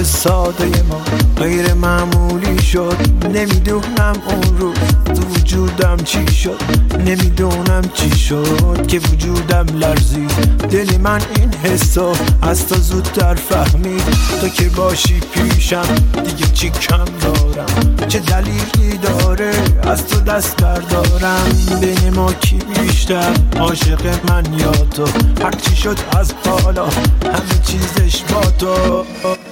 روز ساده ما غیر معمولی شد. نمیدونم اون روز تو وجودم چی شد، نمیدونم چی شد که وجودم لرزید. دل من این حسو از تو زودتر فهمید. تو که باشی پیشم دیگه چی کم دارم، چه دلیلی داره از تو دست بردارم. بین ما کی بیشتر عاشق من یا تو؟ هر چی شد از حالا همه چیزش با تو.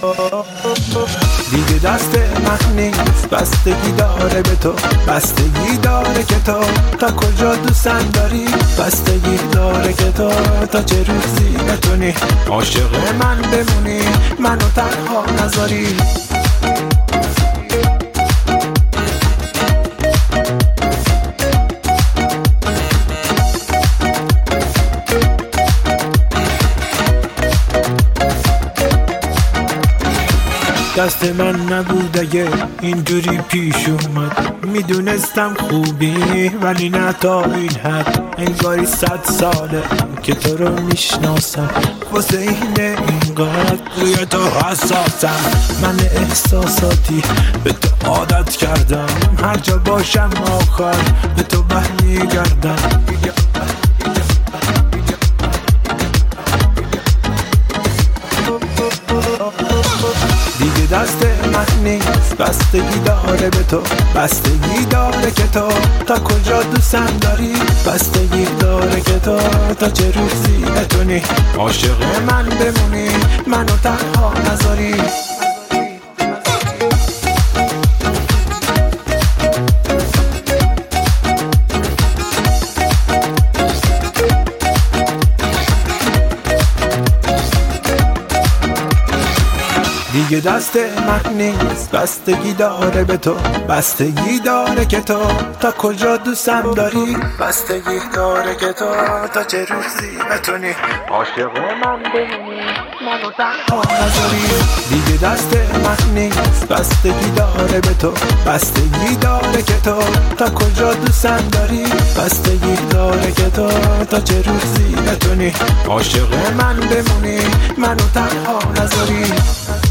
دیگه دست من نیست، بستگی داره به تو، بستگی داره که تو تا کجا دوستم داری، بستگی داره که تو تا چه روزی بتونی عاشق من بمونی، منو تنها نذاری. دست من نبود اگه اینجوری پیش اومد. میدونستم خوبی ولی نه تا این حد. انگاری 100 ساله که تو رو میشناسم، واسه اینه اینقدر روی تو حساسم. من احساساتی به تو عادت کردم، هر جا باشم آخر به تو برمیگردم. دیگه دست من نیست، بستگی داره به تو، بستگی داره که تو تا کجا دوستم داری، بستگی داره که تو تا چه روزی بتونی عاشق من بمونی، منو تنها نذاری. دیگه دست من نیست، بستگی داره به تو، بستگی داره که تو تا کجا دوستم داری، بستگی داره که تو تا چه روزی بتونی عاشق من بمونی، منو تنها نذاری. دیگه دست من نیست، بستگی داره به تو، بستگی داره که تو تا کجا دوستم داری، بستگی داره که تو تا چه روزی بتونی عاشق من بمونی، منو تنها نذاری.